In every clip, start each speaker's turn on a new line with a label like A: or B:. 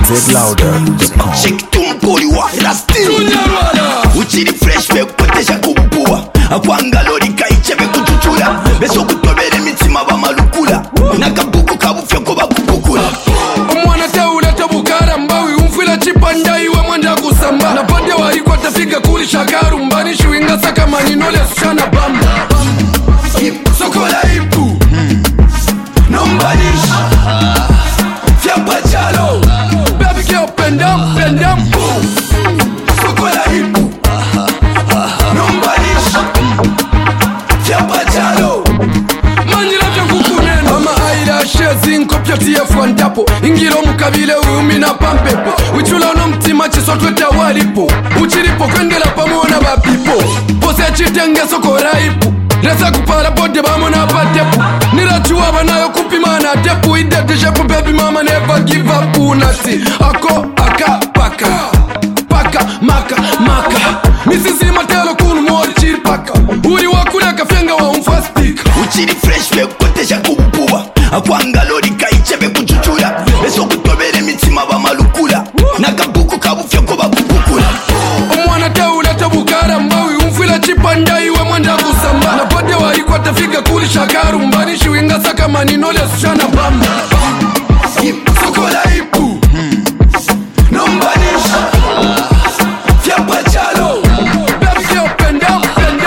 A: zlouder.com.
B: Check tumpoli wa rastil uchiri fresh bekotesha kubua akwanga lori kaichebe kututura beso kutobere mitima bamalukula nakabuku kabufya ko bakubukula
C: omwana teula tabukara mbawi umfila chipanda iwe mwanda kusamba na pande wari kwa tafika kuli shakaru mbani shuinga saka maninole sushana bamba sokola ipu nombanish fiapa chalo baby girl pendam sokola ipu nombanish fiapa chalo manjira kukunena mama eyelashes inkopya tiyefantapo ingiro mukabile umina pampepo uchula no mtima chisotweta walipo uchiripo kwendela pamona bapipo pose chitenge sokora ipu resa kupala bode bamona batepu nirachuwa banayo kupimana tepu ideteshepu baby mama never give up unati ako aka paka maka misisi matelo kunu mori chiripaka uri wakule kafenga wa umfastika
B: uchiri fresh bekotesha kubua akwanga lori kaichebe kututura beso kutobere mitima bamalukula nakabuku kabufya ko bakubukula
C: omwana teula tabukara mbawi umfila chipanda iwe mwanda kusamba na pande wari kwa tafika kuli shakaru mbani shuinga saka maninole sushana bamba sokola ipu nombanish fiapa chalo baby girl pendam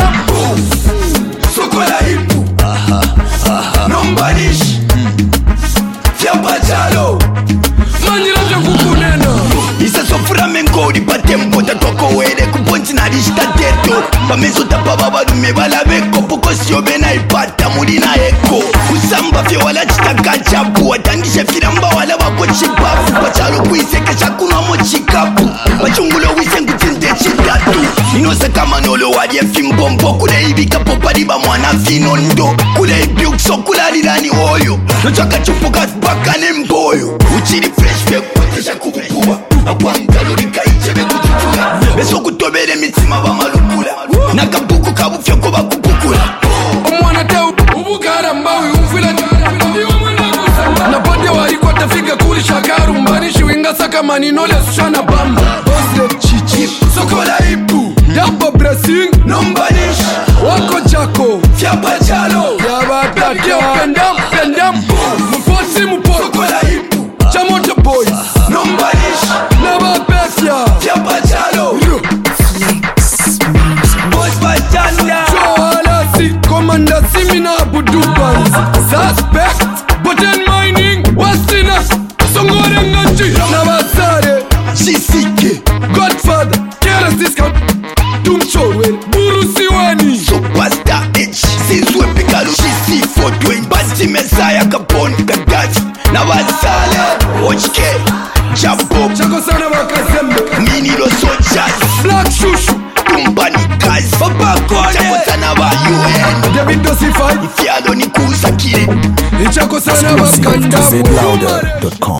C: sokola ipu nombanish fiapa chalo manjira kukunena
B: isa sofura menkodi patempo tatoko wele kuponti na lista teto pameso tapaba balume balabeko poko siobe na ipata mulina eko usamba fye wala chitaka chapu watandishe filamba wala wako chipafu pachalo kuisekesha kunwa mo chikapu pachungulo wisengu tinte chitatu inose kama nolo wadye fimbombo kule ibika popadiba mwana finondo kule ibiukso kulalilani oyo nochaka chupuka bakane mboyo uchiri fresh bekotesha kubupua akwanga lori kaichebe kututura beso kutobere mitima bamalukula nakabuku kabufya ko bakubukula
C: omwana teu ubukara mbawi umfila na pande wari kwa tafika kuli shakaru mbani shuinga saka maninole sushana bamba bosle chichi sokola ipu damba bressing nombanish wako jako fiapa chalo yabatatio pendam muposi sokola ipu chamoto boys nombanish nabapefya fiapa chalo boys bajanda choalasi komanda simina budubanzi suspect boten mining wasina songorengachi nabasare
B: sisike
C: godfather kerasiska tumchorwen burusiwani
B: superstar h sizwepikalo shisi fotwen bati mesaya kapon kadafi nabasale ochke jabob
C: chakosana bakazembe
B: minilo soldiers
C: black shushu
B: tumbani kazi
C: babakone
B: chakosana ba UN
C: david dosify
B: ifyalo ni kusakire
C: ichakosana
A: Exclusive to
C: bakanda
A: zlouder.com.